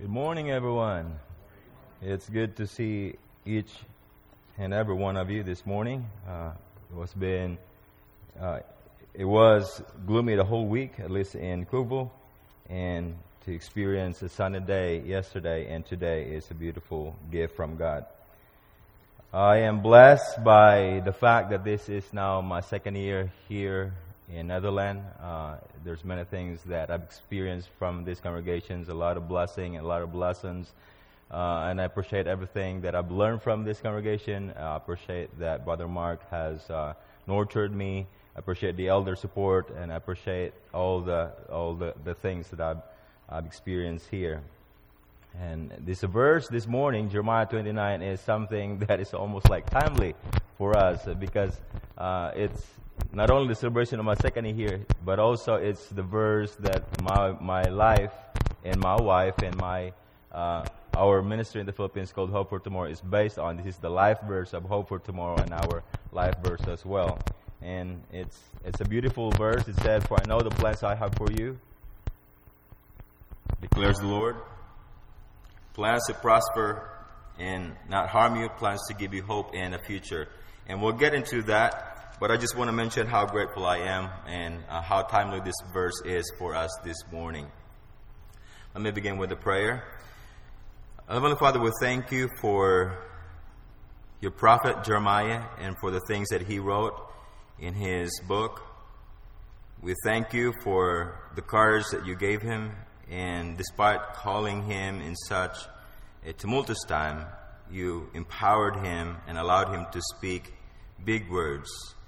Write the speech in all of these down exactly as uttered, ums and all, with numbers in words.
Good morning, everyone. It's good to see each and every one of you this morning. Uh, it was been, uh, it was gloomy the whole week, at least in Kubo, and to experience a sunny day yesterday and today is a beautiful gift from God. I am blessed by the fact that this is now my second year here in Netherlands. Uh, there's many things that I've experienced from these congregations, a lot of blessing, a lot of lessons, uh, and I appreciate everything that I've learned from this congregation. Uh, I appreciate that Brother Mark has uh, nurtured me. I appreciate the elder support, and I appreciate all the all the, the things that I've, I've experienced here. And this verse this morning, Jeremiah twenty-nine, is something that is almost like timely for us because uh, it's not only the celebration of my second year here, but also it's the verse that my my life and my wife and my uh, our ministry in the Philippines called Hope for Tomorrow is based on. This is the life verse of Hope for Tomorrow and our life verse as well. And it's it's a beautiful verse. It says, "For I know the plans I have for you, declares the Lord. Plans to prosper and not harm you, plans to give you hope and a future." And we'll get into that. But I just want to mention how grateful I am and uh, how timely this verse is for us this morning. Let me begin with a prayer. Heavenly Father, we thank you for your prophet Jeremiah and for the things that he wrote in his book. We thank you for the courage that you gave him, and despite calling him in such a tumultuous time, you empowered him and allowed him to speak big words.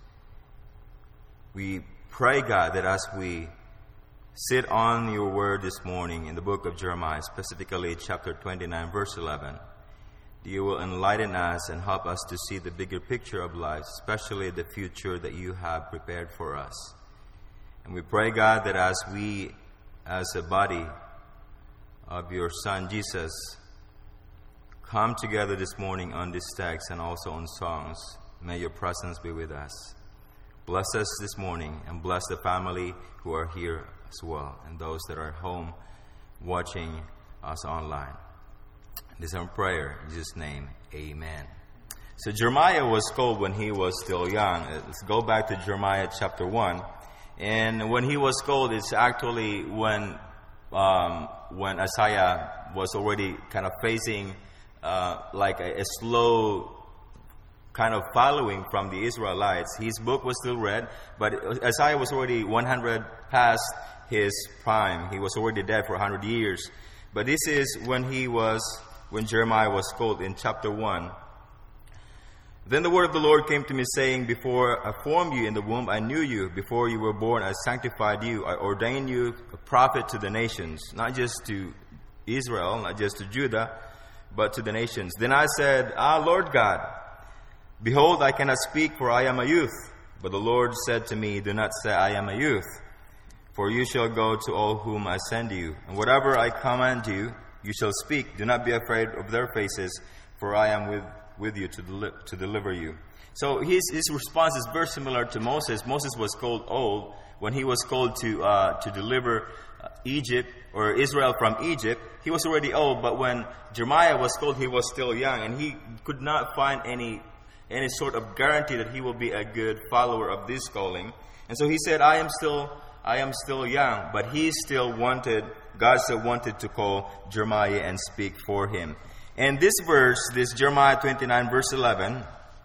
We pray, God, that as we sit on your word this morning in the book of Jeremiah, specifically chapter twenty-nine, verse eleven, you will enlighten us and help us to see the bigger picture of life, especially the future that you have prepared for us. And we pray, God, that as we, as a body of your Son, Jesus, come together this morning on this text and also on songs, may your presence be with us. Bless us this morning and bless the family who are here as well and those that are at home watching us online. This is our prayer. In Jesus' name, amen. So Jeremiah was called when he was still young. Let's go back to Jeremiah chapter one. And when he was called, it's actually when um, when Isaiah was already kind of facing uh, like a, a slow kind of following from the Israelites. His book was still read, but Isaiah was already one hundred past his prime. He was already dead for one hundred years. But this is when he was, when Jeremiah was called in chapter one. "Then the word of the Lord came to me, saying, Before I formed you in the womb, I knew you. Before you were born, I sanctified you. I ordained you a prophet to the nations," not just to Israel, not just to Judah, but to the nations. "Then I said, Ah, Lord God, behold, I cannot speak, for I am a youth. But the Lord said to me, Do not say, I am a youth, for you shall go to all whom I send you. And whatever I command you, you shall speak. Do not be afraid of their faces, for I am with, with you to, deli- to deliver you." So his, his response is very similar to Moses. Moses was called old when he was called to uh, to deliver uh, Egypt or Israel from Egypt. He was already old, but when Jeremiah was called, he was still young, and he could not find any any sort of guarantee that he will be a good follower of this calling. And so he said, I am still I am still young, but he still wanted, God still wanted to call Jeremiah and speak for him. And this verse, this Jeremiah twenty-nine verse eleven,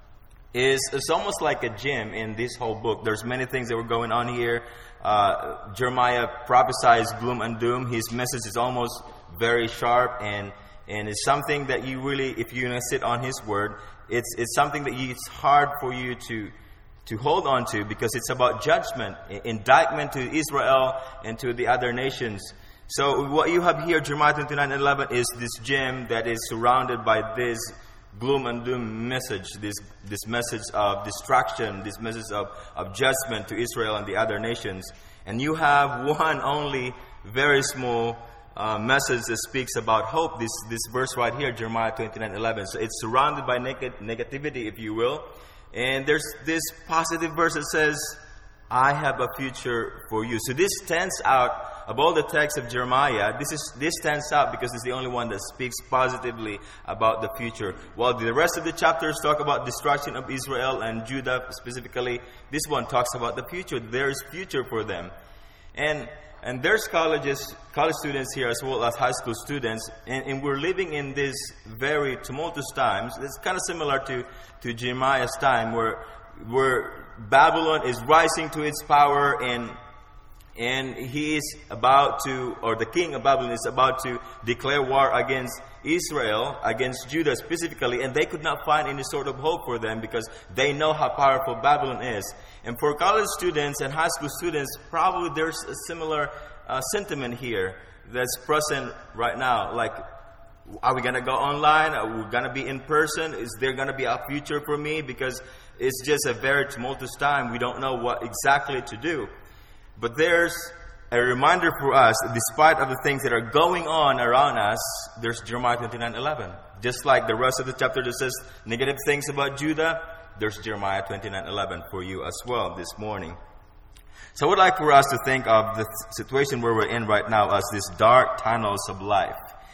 is it's almost like a gem in this whole book. There's many things that were going on here. Uh, Jeremiah prophesies gloom and doom. His message is almost very sharp, and and it's something that you really, if you sit on his word, It's it's something that you, it's hard for you to to hold on to because it's about judgment, indictment to Israel and to the other nations. So what you have here, Jeremiah twenty-nine eleven, is this gem that is surrounded by this gloom and doom message, this this message of destruction, this message of, of judgment to Israel and the other nations. And you have one only very small Uh, message that speaks about hope. This this verse right here, Jeremiah twenty-nine eleven. So it's surrounded by neg- negativity, if you will. And there's this positive verse that says, I have a future for you. So this stands out of all the texts of Jeremiah, this is this stands out because it's the only one that speaks positively about the future. While the rest of the chapters talk about destruction of Israel and Judah specifically, this one talks about the future. There is future for them. And and there's colleges, college students here as well as high school students, and, and we're living in these very tumultuous times. It's kind of similar to, to Jeremiah's time where where Babylon is rising to its power, and and he is about to, or the king of Babylon is about to declare war against Israel, against Judah specifically, and they could not find any sort of hope for them because they know how powerful Babylon is. And for college students and high school students, probably there's a similar uh, sentiment here that's present right now. Like, are we going to go online? Are we going to be in person? Is there going to be a future for me? Because it's just a very tumultuous time. We don't know what exactly to do. But there's a reminder for us, despite of the things that are going on around us, there's Jeremiah twenty-nine eleven. Just like the rest of the chapter that says negative things about Judah, there's Jeremiah twenty-nine eleven for you as well this morning. So I would like for us to think of the situation where we're in right now as these dark tunnels of life.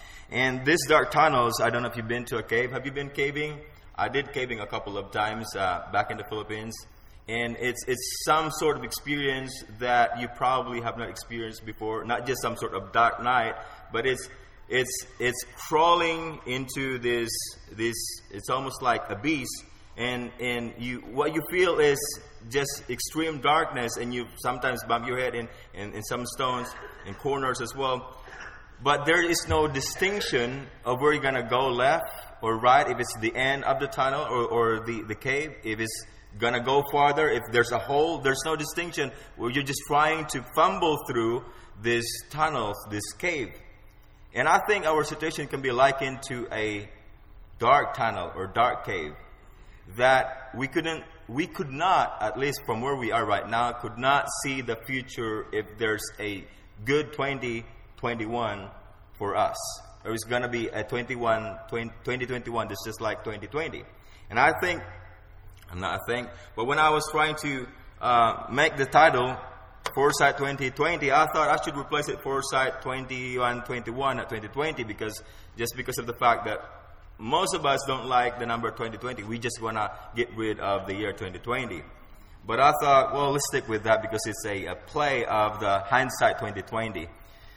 And these dark tunnels, I don't know if you've been to a cave. Have you been caving? I did caving a couple of times uh, back in the Philippines. And it's it's some sort of experience that you probably have not experienced before. Not just some sort of dark night, but it's it's it's crawling into this this. It's almost like a beast, and and you what you feel is just extreme darkness, and you sometimes bump your head in in, in some stones in corners as well. But there is no distinction of where you're gonna go left or right. If it's the end of the tunnel or or the the cave, if it's gonna go farther, if there's a hole, there's no distinction where you're just trying to fumble through this tunnel, this cave. And I think our situation can be likened to a dark tunnel or dark cave that we couldn't, we could not, at least from where we are right now, could not see the future if there's a good twenty twenty-one for us. Or it's gonna be a twenty-one, twenty twenty-one that's just like twenty twenty. And I think I'm not a thing. But when I was trying to uh, make the title Foresight twenty twenty, I thought I should replace it Foresight twenty-one twenty-one at twenty twenty, because just because of the fact that most of us don't like the number twenty twenty. We just want to get rid of the year twenty twenty. But I thought, well, let's stick with that because it's a, a play of the hindsight twenty twenty.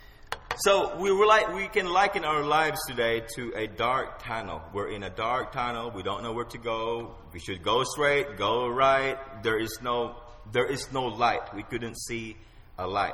So we were like, we can liken our lives today to a dark tunnel. We're in a dark tunnel. We don't know where to go. We should go straight, go right. There is no, there is no light. We couldn't see a light.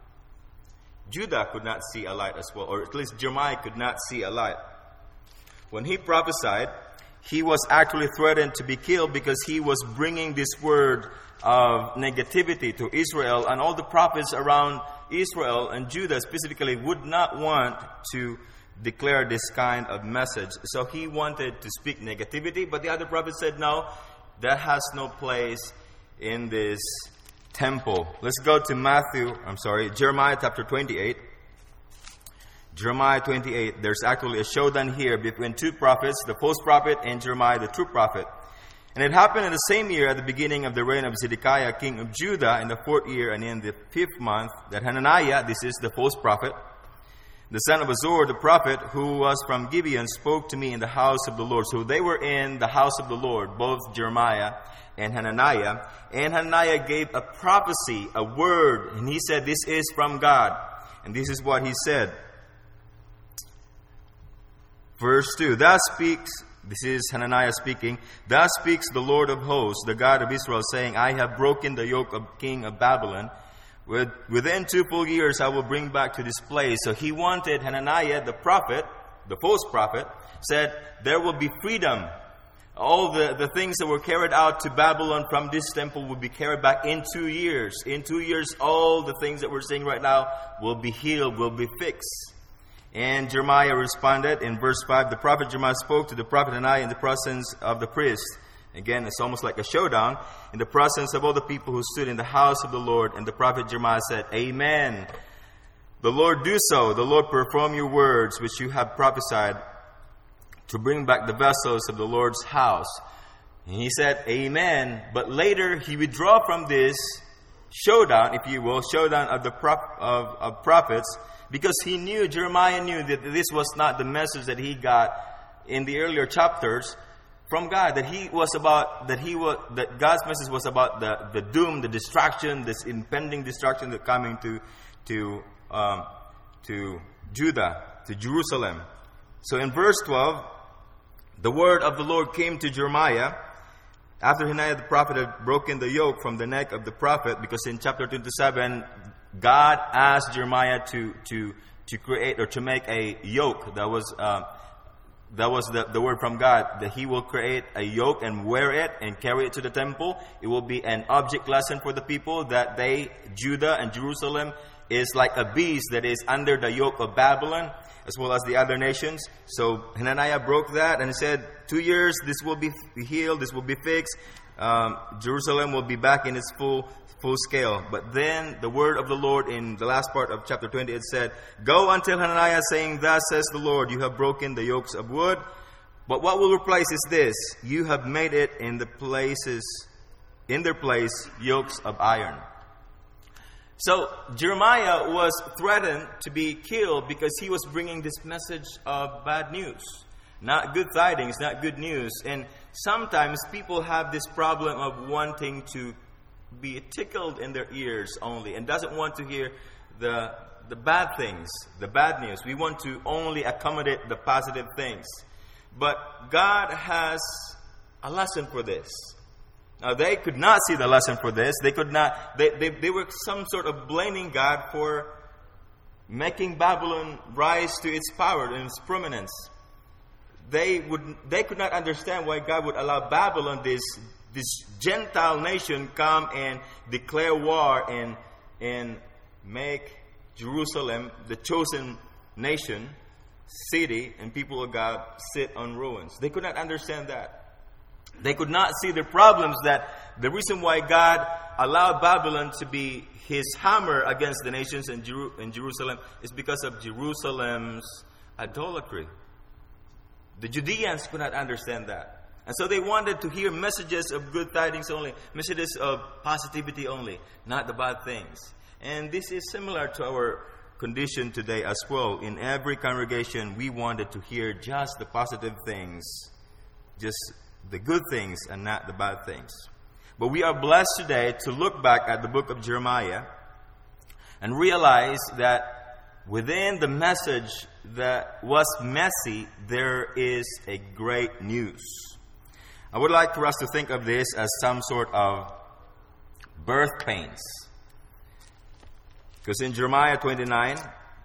Judah could not see a light as well, or at least Jeremiah could not see a light. When he prophesied, he was actually threatened to be killed because he was bringing this word of negativity to Israel, and all the prophets around Israel and Judah specifically would not want to declare this kind of message. So he wanted to speak negativity, but the other prophets said, no, that has no place in this temple. Let's go to Matthew, I'm sorry, Jeremiah chapter twenty-eight. Jeremiah twenty-eight, there's actually a showdown here between two prophets, the false prophet and Jeremiah, the true prophet. And it happened in the same year, at the beginning of the reign of Zedekiah, king of Judah, in the fourth year and in the fifth month, that Hananiah, this is the false prophet, the son of Azor, the prophet, who was from Gibeon, spoke to me in the house of the Lord. So they were in the house of the Lord, both Jeremiah and Hananiah. And Hananiah gave a prophecy, a word, and he said, this is from God. And this is what he said. Verse two, thus speaks, this is Hananiah speaking, thus speaks the Lord of hosts, the God of Israel, saying, I have broken the yoke of king of Babylon. With, within two full years I will bring back to this place. So he wanted, Hananiah, the prophet, the false prophet, said, there will be freedom. All the, the things that were carried out to Babylon from this temple will be carried back in two years. In two years, all the things that we're seeing right now will be healed, will be fixed. And Jeremiah responded in verse five, the prophet Jeremiah spoke to the prophet Hananiah in the presence of the priest. Again, it's almost like a showdown. In the presence of all the people who stood in the house of the Lord. And the prophet Jeremiah said, Amen. The Lord do so. The Lord perform your words which you have prophesied to bring back the vessels of the Lord's house. And he said, Amen. But later he withdrew from this showdown, if you will, showdown of the prop, of, of prophets, because he knew, Jeremiah knew that this was not the message that he got in the earlier chapters from God, that he was about, that he was, that God's message was about the, the doom, the destruction, this impending destruction that coming to, to, um, to Judah, to Jerusalem. So in verse twelve, the word of the Lord came to Jeremiah after Hananiah the prophet had broken the yoke from the neck of the prophet, because in chapter twenty-seven, God asked Jeremiah to, to, to create or to make a yoke. That was, uh, that was the, the word from God, that he will create a yoke and wear it and carry it to the temple. It will be an object lesson for the people that they, Judah and Jerusalem, is like a beast that is under the yoke of Babylon, as well as the other nations. So Hananiah broke that and said, two years, this will be healed, this will be fixed. Um, Jerusalem will be back in its full full scale. But then the word of the Lord in the last part of chapter twenty, it said, go until Hananiah, saying, thus says the Lord, you have broken the yokes of wood, but what will replace is this, you have made it in the places, in their place, yokes of iron. So Jeremiah was threatened to be killed because he was bringing this message of bad news. Not good tidings, not good news. And sometimes people have this problem of wanting to be tickled in their ears only and doesn't want to hear the the bad things, the bad news. We want to only accommodate the positive things. But God has a lesson for this. Now, they could not see the lesson for this. They could not, they, they, they were some sort of blaming God for making Babylon rise to its power and its prominence. They would, they could not understand why God would allow Babylon, this this Gentile nation, come and declare war and and make Jerusalem, the chosen nation, city, and people of God sit on ruins. They could not understand that. They could not see the problems, that the reason why God allowed Babylon to be his hammer against the nations in, Jeru- in Jerusalem is because of Jerusalem's idolatry. The Judeans could not understand that. And so they wanted to hear messages of good tidings only, messages of positivity only, not the bad things. And this is similar to our condition today as well. In every congregation, we wanted to hear just the positive things, just the good things and not the bad things. But we are blessed today to look back at the book of Jeremiah and realize that within the message that was messy, there is a great news. I would like for us to think of this as some sort of birth pains. Because in Jeremiah twenty-nine,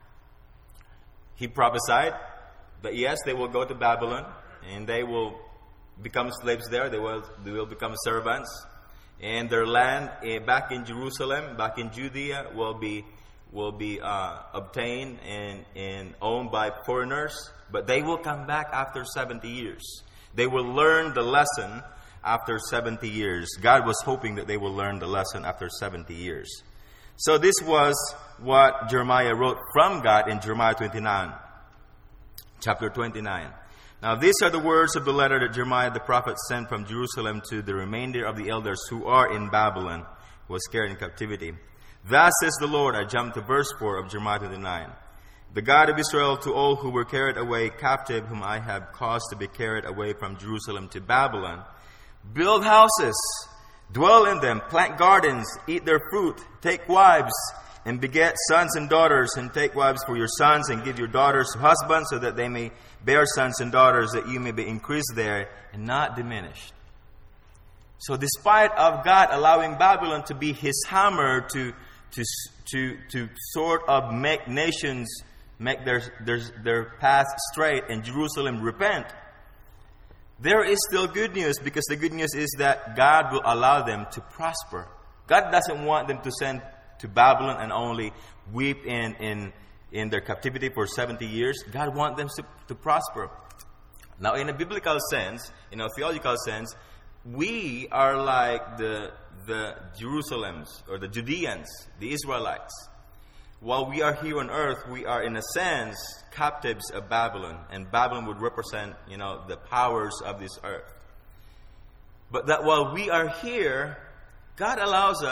he prophesied that yes, they will go to Babylon and they will become slaves there. They will, they will become servants. And their land eh, back in Jerusalem, back in Judea, will be will be uh, obtained and, and owned by foreigners. But they will come back after seventy years. They will learn the lesson after seventy years. God was hoping that they will learn the lesson after seventy years. So this was what Jeremiah wrote from God in Jeremiah twenty-nine, chapter twenty-nine. Now these are the words of the letter that Jeremiah the prophet sent from Jerusalem to the remainder of the elders who are in Babylon, who was carried in captivity. Thus says the Lord, I jump to verse four of Jeremiah twenty-nine. The God of Israel, to all who were carried away captive, whom I have caused to be carried away from Jerusalem to Babylon, build houses, dwell in them, plant gardens, eat their fruit, take wives, and beget sons and daughters, and take wives for your sons, and give your daughters to husbands, so that they may bear sons and daughters, that you may be increased there and not diminished. So despite of God allowing Babylon to be his hammer to to to to sort of make nations make their, their, their path straight and Jerusalem repent, there is still good news, because the good news is that God will allow them to prosper. God doesn't want them to send to Babylon and only weep in, in, in their captivity for seventy years. God wants them to, to prosper. Now, in a biblical sense, in a theological sense, we are like the, the Jerusalems or the Judeans, the Israelites. While we are here on earth, we are in a sense captives of Babylon, and Babylon would represent, you know, the powers of this earth. But that while we are here, God allows us,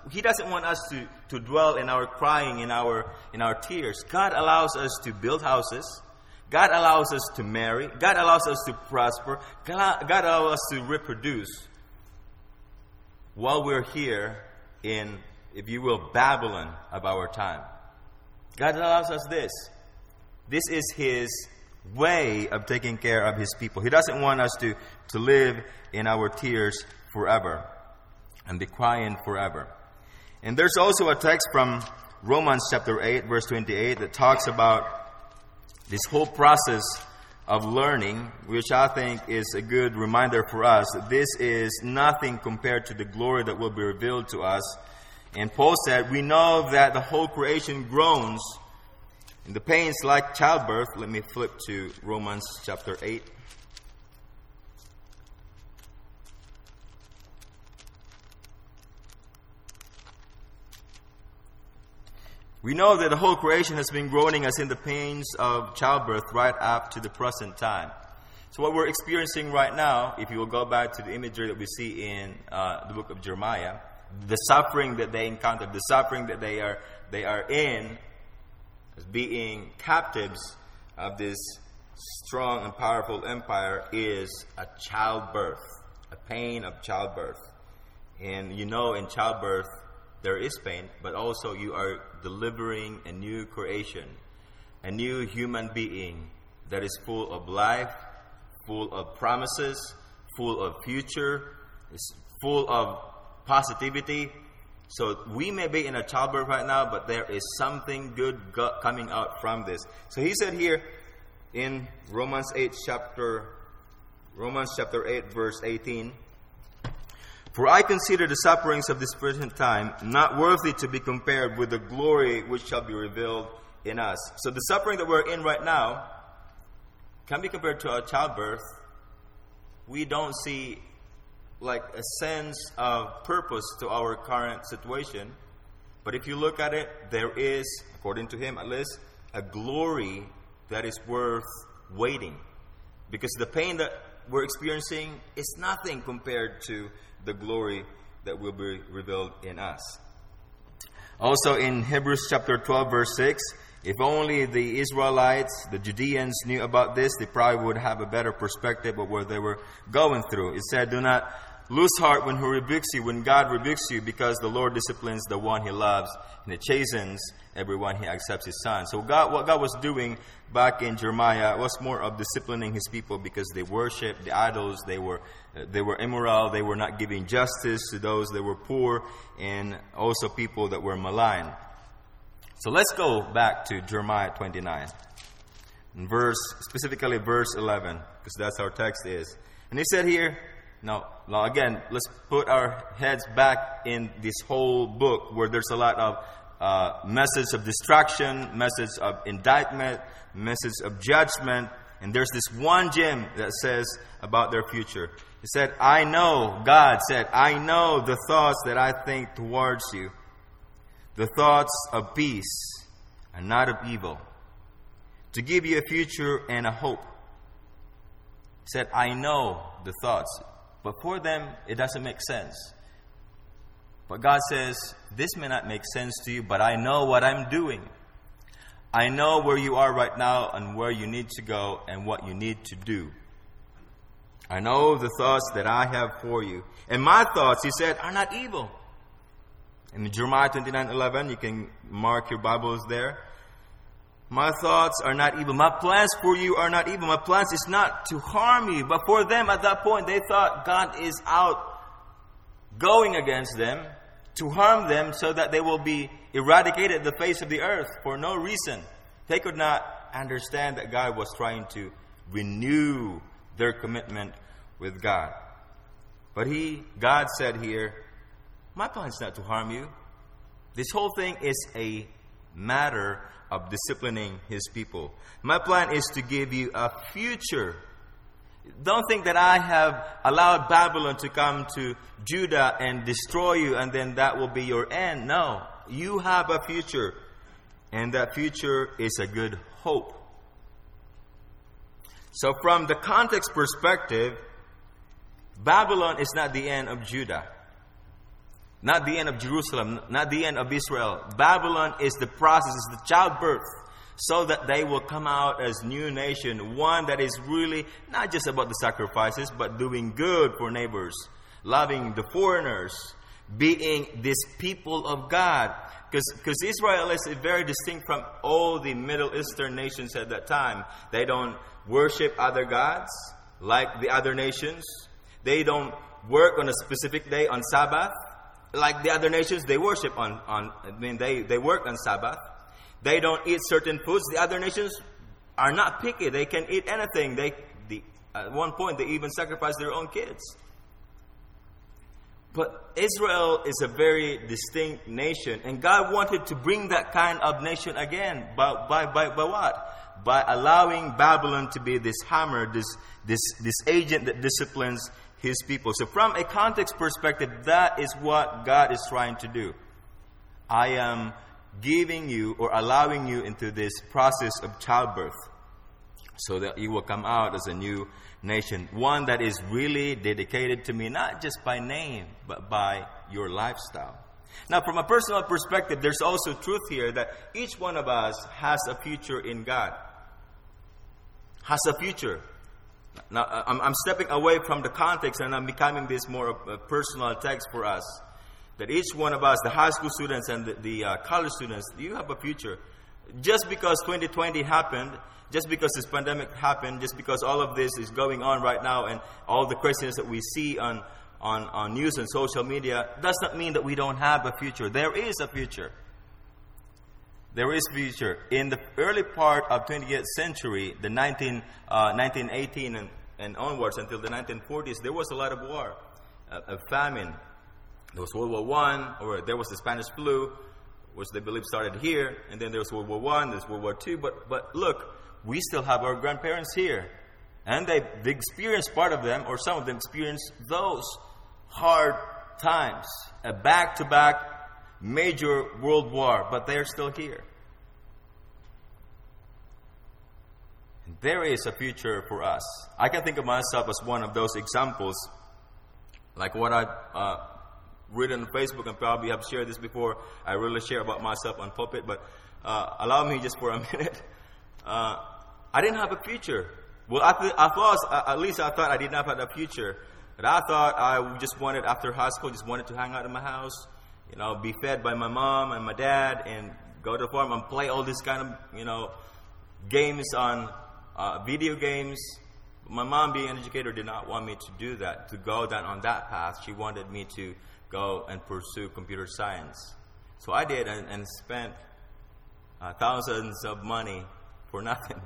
He doesn't want us to, to dwell in our crying, in our in our tears. God allows us to build houses. God allows us to marry. God allows us to prosper. God, God allows us to reproduce while we're here in, if you will, Babylon of our time. God allows us this. This is His way of taking care of His people. He doesn't want us to, to live in our tears forever and be crying forever. And there's also a text from Romans chapter eight, verse twenty-eight, that talks about this whole process of learning, which I think is a good reminder for us that this is nothing compared to the glory that will be revealed to us. And Paul said, we know that the whole creation groans in the pains like childbirth. Let me flip to Romans chapter eight. We know that the whole creation has been groaning as in the pains of childbirth right up to the present time. So what we're experiencing right now, if you will go back to the imagery that we see in uh, the book of Jeremiah, the suffering that they encountered, the suffering that they are they are in, as being captives of this strong and powerful empire, is a childbirth, a pain of childbirth. And you know, in childbirth, there is pain, but also you are delivering a new creation, a new human being that is full of life, full of promises, full of future, is full of positivity. So we may be in a childbirth right now, but there is something good coming out from this. So he said here in Romans eight chapter Romans chapter eight verse eighteen, for I consider the sufferings of this present time not worthy to be compared with the glory which shall be revealed in us. So the suffering that we're in right now can be compared to a childbirth. We don't see like a sense of purpose to our current situation. But if you look at it, there is, according to him at least, a glory that is worth waiting. Because the pain that we're experiencing is nothing compared to the glory that will be revealed in us. Also in Hebrews chapter twelve verse six, if only the Israelites, the Judeans knew about this, they probably would have a better perspective of what they were going through. It said, do not lose heart when He rebukes you, when God rebukes you, because the Lord disciplines the one He loves, and He chastens everyone He accepts His Son. So God, what God was doing back in Jeremiah was more of disciplining His people because they worshiped the idols, they were they were immoral, they were not giving justice to those that were poor, and also people that were maligned. So let's go back to Jeremiah twenty-nine, and verse specifically verse eleven, because that's our text is. And he said here, now, now again, let's put our heads back in this whole book where there's a lot of uh, message of distraction, message of indictment, message of judgment, and there's this one gem that says about their future. He said, I know, God said, I know the thoughts that I think towards you, the thoughts of peace and not of evil, to give you a future and a hope. He said, I know the thoughts. But for them, it doesn't make sense. But God says, this may not make sense to you, but I know what I'm doing. I know where you are right now and where you need to go and what you need to do. I know the thoughts that I have for you. And my thoughts, he said, are not evil. In Jeremiah twenty-nine eleven, you can mark your Bibles there. My thoughts are not evil. My plans for you are not evil. My plans is not to harm you. But for them at that point, they thought God is out going against them to harm them so that they will be eradicated the face of the earth for no reason. They could not understand that God was trying to renew their commitment with God. But he, God said here, my plan is not to harm you. This whole thing is a matter of disciplining His people. My plan is to give you a future. Don't think that I have allowed Babylon to come to Judah and destroy you and then that will be your end. No, you have a future. And that future is a good hope. So from the context perspective, Babylon is not the end of Judah. Not the end of Jerusalem, not the end of Israel. Babylon is the process, is the childbirth, so that they will come out as new nation, one that is really not just about the sacrifices, but doing good for neighbors, loving the foreigners, being this people of God. Because Israel is very distinct from all the Middle Eastern nations at that time. They don't worship other gods like the other nations. They don't work on a specific day on Sabbath. Like the other nations, they worship on, on I mean, they, they work on Sabbath. They don't eat certain foods. The other nations are not picky. They can eat anything. They, the, at one point, they even sacrifice their own kids. But Israel is a very distinct nation. And God wanted to bring that kind of nation again. By, by, by, by what? By allowing Babylon to be this hammer, this, this, this agent that disciplines His people. So from a context perspective, that is what God is trying to do. I am giving you or allowing you into this process of childbirth so that you will come out as a new nation. One that is really dedicated to me, not just by name, but by your lifestyle. Now, from a personal perspective, there's also truth here that each one of us has a future in God. Has a future. Now, I'm, I'm stepping away from the context and I'm becoming this more of a personal text for us. That each one of us, the high school students and the, the uh, college students, you have a future. Just because twenty twenty happened, just because this pandemic happened, just because all of this is going on right now and all the craziness that we see on, on, on news and social media, does not mean that we don't have a future. There is a future. There is future. In the early part of twentieth century, the nineteen, uh, nineteen eighteen and, and onwards until the nineteen forties, there was a lot of war, a, a famine. There was World War One, or there was the Spanish flu, which they believe started here, and then there was World War One, there's World War Two. But but look, we still have our grandparents here, and they they experienced part of them, or some of them experienced those hard times, a back-to-back major world war, but they're still here. There is a future for us. I can think of myself as one of those examples, like what I've uh, written on Facebook, and probably have shared this before. I really share about myself on pulpit, but uh, allow me just for a minute. Uh, I didn't have a future. Well, I, th- I thought, at least I thought I did not have a future. But I thought I just wanted, after high school, just wanted to hang out in my house, you know, be fed by my mom and my dad, and go to the farm and play all this kind of, you know, games on uh, video games. My mom, being an educator, did not want me to do that, to go down on that path. She wanted me to go and pursue computer science. So I did, and, and spent uh, thousands of money for nothing.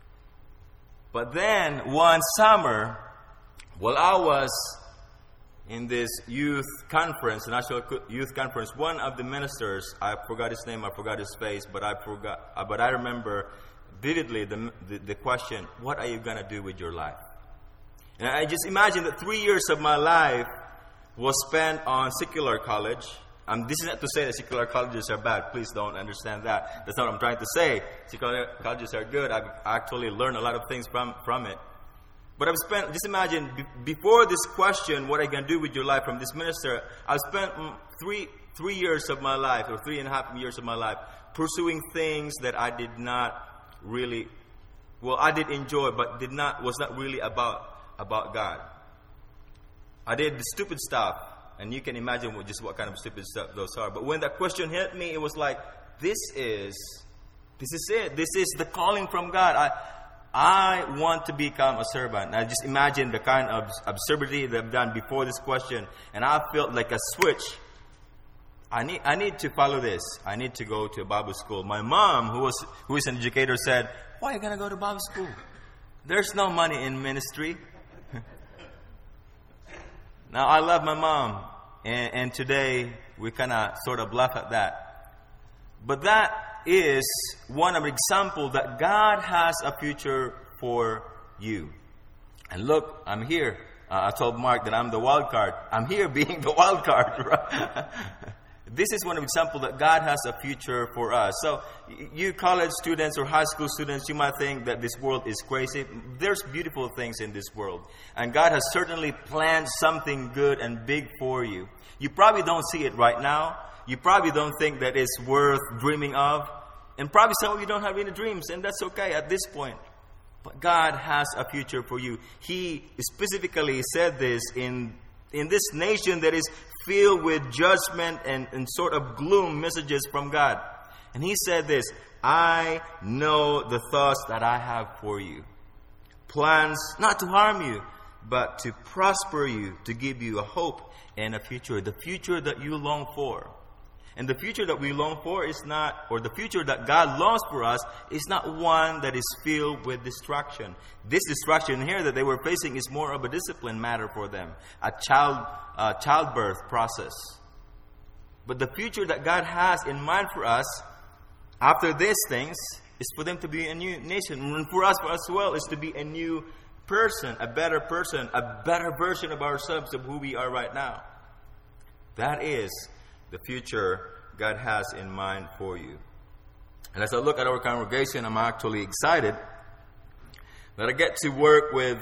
But then, one summer, while I was in this youth conference, national youth conference, one of the ministers, I forgot his name, I forgot his face, but I forgot. Uh, but I remember vividly the, the the question: what are you going to do with your life? And I just imagine that three years of my life was spent on secular college. Um, this is not to say that secular colleges are bad. Please don't understand that. That's not what I'm trying to say. Secular colleges are good. I've actually learned a lot of things from, from it. But I've spent, just imagine, b- before this question, what are you going to do with your life from this minister, I've spent mm, three three years of my life, or three and a half years of my life, pursuing things that I did not really, well, I did enjoy, but did not was not really about about God. I did the stupid stuff. And you can imagine what, just what kind of stupid stuff those are. But when that question hit me, it was like, this is, this is it. This is the calling from God. I, I want to become a servant. And I just imagine the kind of absurdity that I've done before this question. And I felt like a switch. I need, I need to follow this. I need to go to a Bible school. My mom, who was, who is an educator, said, why are you going to go to Bible school? There's no money in ministry. Now, I love my mom, and, and today we kind of sort of laugh at that. But that is one of the examples that God has a future for you. And look, I'm here. Uh, I told Mark that I'm the wild card. I'm here being the wild card. This is one example that God has a future for us. So you college students or high school students, you might think that this world is crazy. There's beautiful things in this world. And God has certainly planned something good and big for you. You probably don't see it right now. You probably don't think that it's worth dreaming of. And probably some of you don't have any dreams, and that's okay at this point. But God has a future for you. He specifically said this in in this nation that is filled with judgment and, and sort of gloom messages from God. And He said this, I know the thoughts that I have for you. Plans not to harm you, but to prosper you, to give you a hope and a future. The future that you long for. And the future that we long for is not, or the future that God longs for us is not one that is filled with distraction. This distraction here that they were facing is more of a discipline matter for them, a child uh, childbirth process. But the future that God has in mind for us after these things is for them to be a new nation. And for us, for us as well, is to be a new person, a better person, a better version of ourselves of who we are right now. That is the future God has in mind for you. And as I look at our congregation, I'm actually excited that I get to work with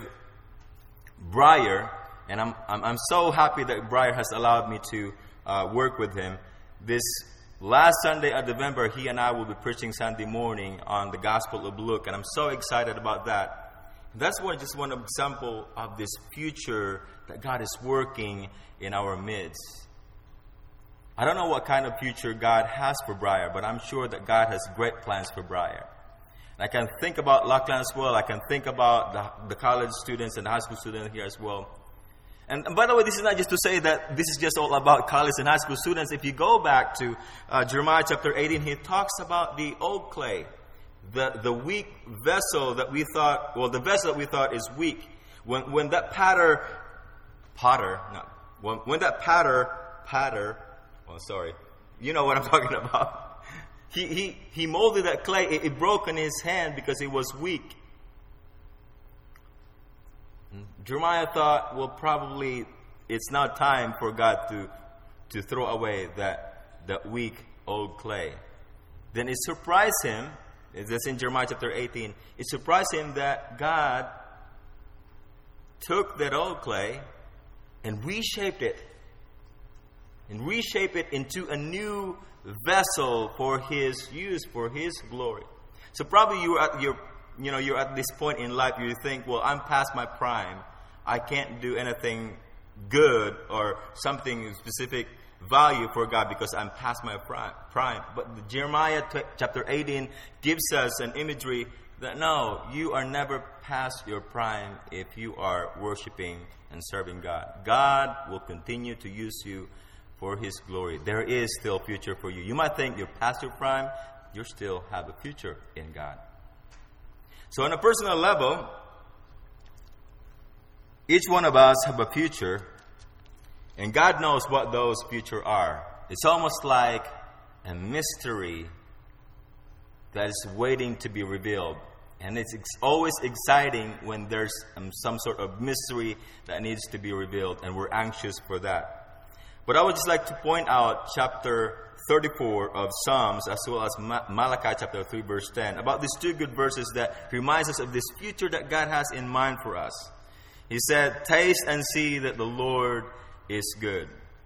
Briar, and I'm I'm, I'm so happy that Briar has allowed me to uh, work with him. This last Sunday of November, he and I will be preaching Sunday morning on the Gospel of Luke, and I'm so excited about that. That's one just one example of this future that God is working in our midst. I don't know what kind of future God has for Briar, but I'm sure that God has great plans for Briar. And I can think about Lockland as well. I can think about the, the college students and the high school students here as well. And, and by the way, this is not just to say that this is just all about college and high school students. If you go back to uh, Jeremiah chapter eighteen, he talks about the old clay, the, the weak vessel that we thought, well, the vessel that we thought is weak. When when that patter, potter, no, when, when that patter, patter, Oh, sorry. You know what I'm talking about. He he he molded that clay. It, it broke in his hand because it was weak. Jeremiah thought, well, probably it's now time for God to to throw away that that weak old clay. Then it surprised him. It's in Jeremiah chapter eighteen. It surprised him that God took that old clay and reshaped it. And reshape it into a new vessel for His use, for His glory. So probably you're at your, you know, you're at this point in life. You think, well, I'm past my prime. I can't do anything good or something specific value for God because I'm past my prime. But Jeremiah t- chapter eighteen gives us an imagery that no, you are never past your prime if you are worshiping and serving God. God will continue to use you for His glory. There is still future for you. You might think you're past your prime, you still have a future in God. So on a personal level, each one of us have a future, and God knows what those future are. It's almost like a mystery that is waiting to be revealed. And it's ex- always exciting when there's um, some sort of mystery that needs to be revealed, and we're anxious for that. But I would just like to point out chapter thirty-four of Psalms as well as Ma- Malachi chapter three verse ten about these two good verses that reminds us of this future that God has in mind for us. He said, taste and see that the Lord is good.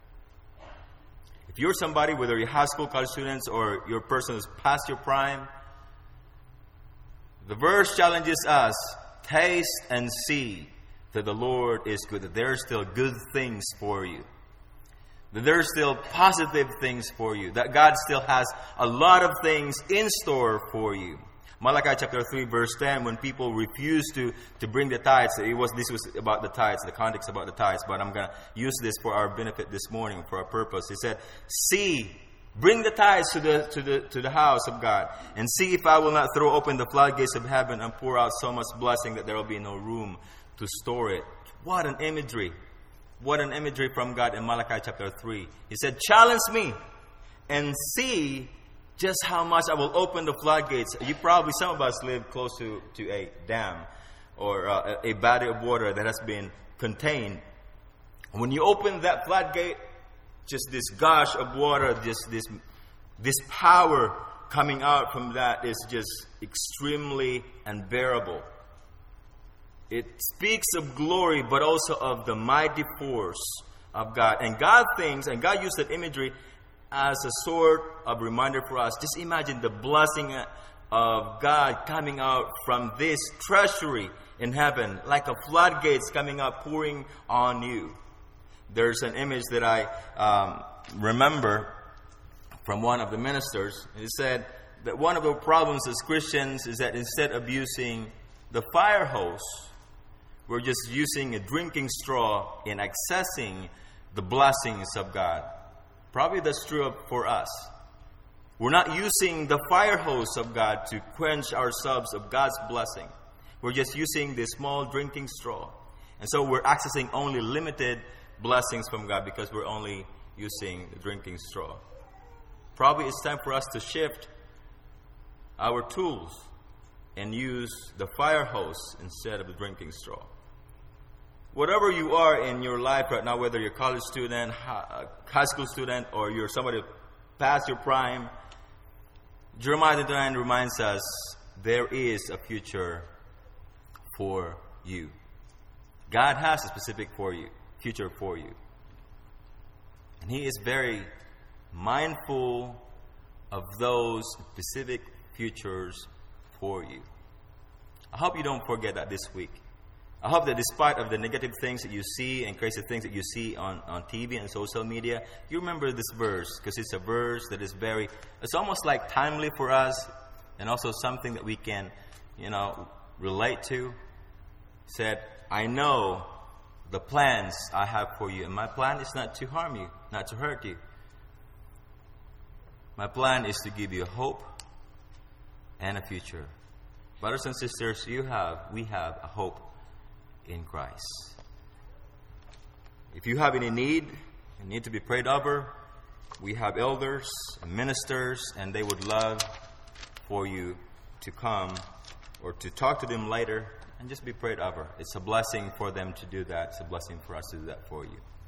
If you're somebody, whether you're high school, college students, or you're a person who's past your prime, the verse challenges us, taste and see that the Lord is good, that there are still good things for you. That there are still positive things for you. That God still has a lot of things in store for you. Malachi chapter three verse ten, when people refused to, to bring the tithes, it was this was about the tithes, the context about the tithes, but I'm going to use this for our benefit this morning, for our purpose. He said, see, bring the tithes to the to the to the house of God, and see if I will not throw open the floodgates of heaven and pour out so much blessing that there will be no room to store it. What an imagery. What an imagery from God in Malachi chapter three. He said, challenge me and see just how much I will open the floodgates. You probably, some of us live close to, to a dam or uh, a body of water that has been contained. When you open that floodgate, just this gush of water, this this this power coming out from that is just extremely unbearable. It speaks of glory, but also of the mighty force of God. And God thinks, and God used that imagery as a sort of reminder for us. Just imagine the blessing of God coming out from this treasury in heaven, like a floodgates coming up, pouring on you. There's an image that I um, remember from one of the ministers. He said that one of the problems as Christians is that instead of using the fire hose, we're just using a drinking straw in accessing the blessings of God. Probably that's true for us. We're not using the fire hose of God to quench ourselves of God's blessing. We're just using this small drinking straw. And so we're accessing only limited blessings from God because we're only using the drinking straw. Probably it's time for us to shift our tools and use the fire hose instead of the drinking straw. Whatever you are in your life right now, whether you're a college student, high school student, or you're somebody past your prime, Jeremiah twenty-nine reminds us there is a future for you. God has a specific for you, future for you. And He is very mindful of those specific futures for you. I hope you don't forget that this week. I hope that despite of the negative things that you see and crazy things that you see on, on T V and social media, you remember this verse, because it's a verse that is very, it's almost like timely for us, and also something that we can, you know, relate to. It said, I know the plans I have for you, and my plan is not to harm you, not to hurt you. My plan is to give you hope and a future. Brothers and sisters, you have, we have a hope in Christ. If you have any need, you need to be prayed over, we have elders and ministers, and they would love for you to come or to talk to them later and just be prayed over. It's a blessing for them to do that. It's a blessing for us to do that for you.